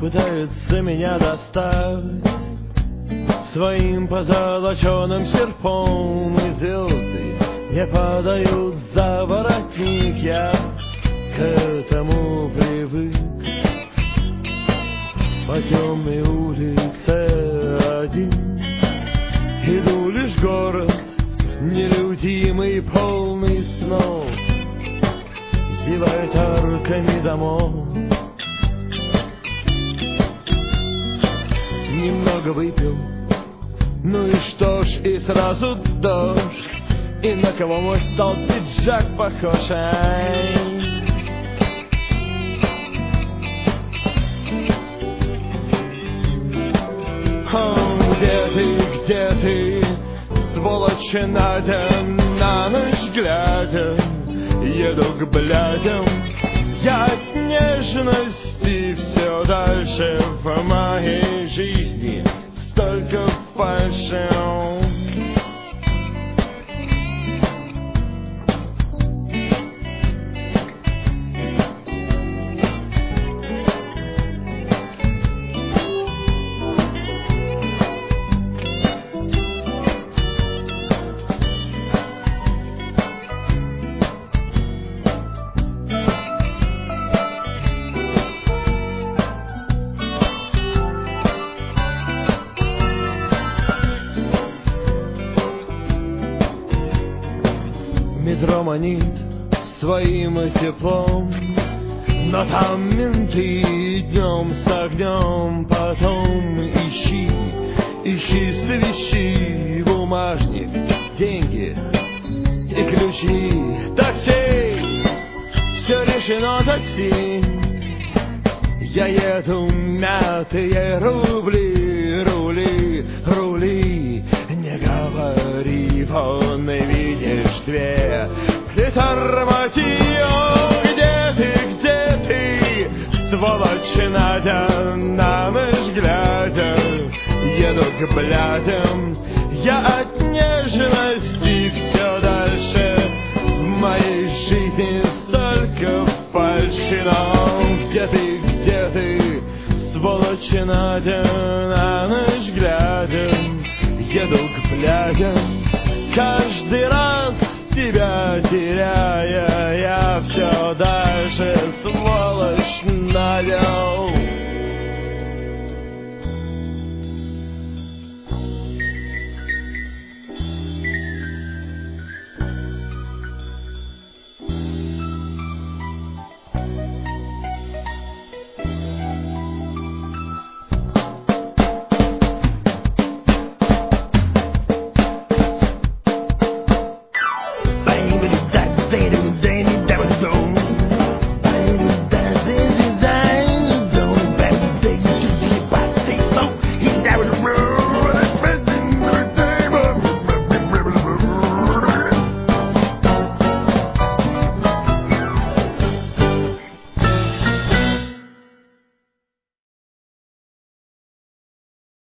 пытается меня достать своим позолоченным серпом, и звезды не падают за воротник. Я к этому привык. По темной улице один иду, лишь город нелюдимый, полный снов, зевает арками домов. Немного выпил, ну и что ж, и сразу дождь. И на кого мой стал пиджак похож? Где ты, сволочь, Надя, на ночь глядя? Еду к блядям, я от нежности все дальше. В моей жизни столько фальши. Метро манит своим теплом, но там менты днем с огнем. Потом ищи, свищи, бумажник, деньги и ключи. Такси, все решено, такси. Я еду, мятые рули. Не говори, вон видишь две. Притормози, где ты, сволочь, Надя, на ночь глядя? Еду к блядям, я от нежности все дальше. В моей жизни столько фальши. Но где ты, сволочь, Надя, на ночь глядя? Еду к блядям, каждый раз тебя теряя, я все дальше, сволочь, Надя.